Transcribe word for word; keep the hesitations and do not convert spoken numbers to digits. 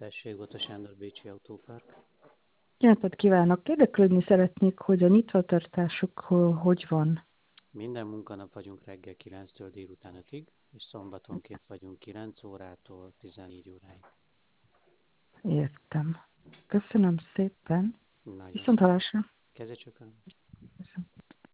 Tessék, Gota Sándor, Bécsi Autópark. Jó napot kívánok! Érdeklődni szeretnék, hogy a nyitvatartásuk ho- hogy van. Minden munkanap vagyunk reggel kilenctől délután ötig, és szombatonként vagyunk kilenc órától tizennégy óráig. Értem. Köszönöm szépen. Nagyon Viszont szép. hallásra. Kezet csókolom.